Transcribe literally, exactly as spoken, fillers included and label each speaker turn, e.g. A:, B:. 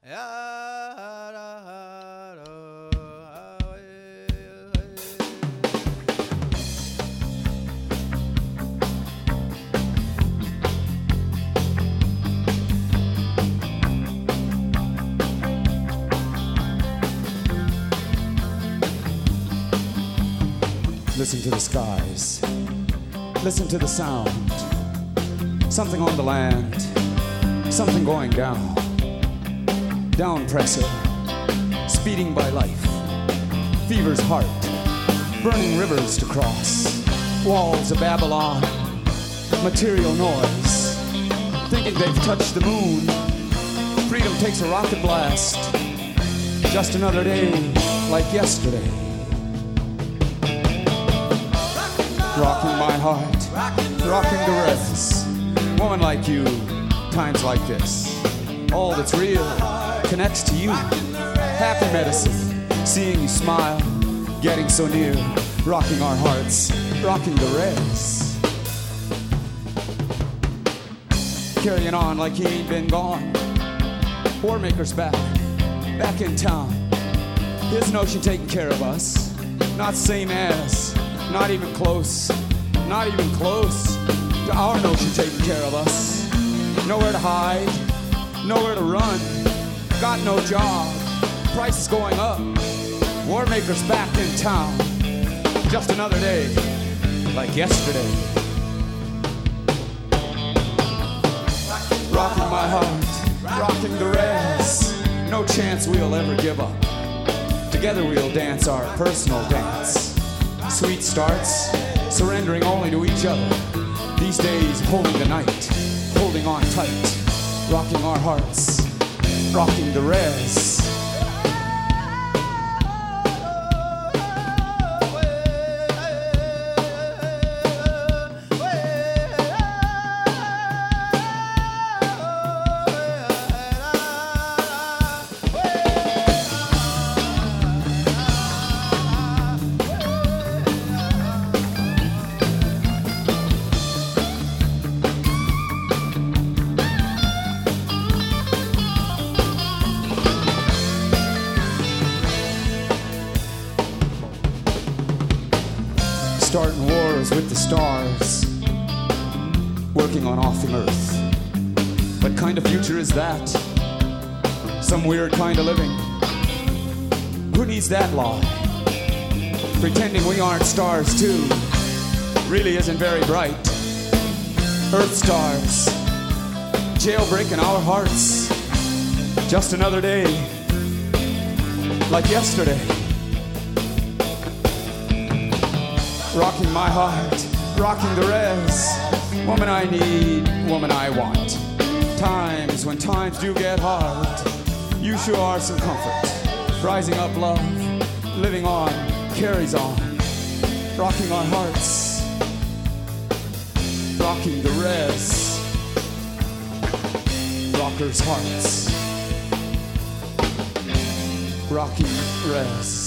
A: Listen to the skies. Listen to the sound. Something on the land. Something going down. Down pressure. Speeding by life. Fever's heart. Burning rivers to cross. Walls of Babylon. Material noise. Thinking they've touched the moon. Freedom takes a rocket blast. Just another day like yesterday. Rocking my heart, rocking the rest. Woman like you, times like this. All that's real connects to you. Happy medicine, seeing you smile, getting so near. Rocking our hearts, rocking the rest. Carrying on like he ain't been gone. Warmaker's back, back in town. His notion taking care of us. Not same as. Not even close, not even close to our notion taking care of us. Nowhere to hide, nowhere to run. Got no job, price is going up. Warmaker's back in town. Just another day, like yesterday. Rocking my heart, rocking the rest. No chance we'll ever give up. Together we'll dance our personal dance. Sweet starts, surrendering only to each other. These days, holding the night, holding on tight, rocking our hearts, rocking the res. Starting wars with the stars, working on offing Earth. What kind of future is that? Some weird kind of living. Who needs that lie? Pretending we aren't stars too really isn't very bright. Earth stars, jailbreaking our hearts. Just another day, like yesterday. Rocking my heart, rocking the res. Woman I need, woman I want. Times when times do get hard, you sure are some comfort. Rising up love, living on, carries on. Rocking our hearts, rocking the res. Rockers' hearts, rocking res.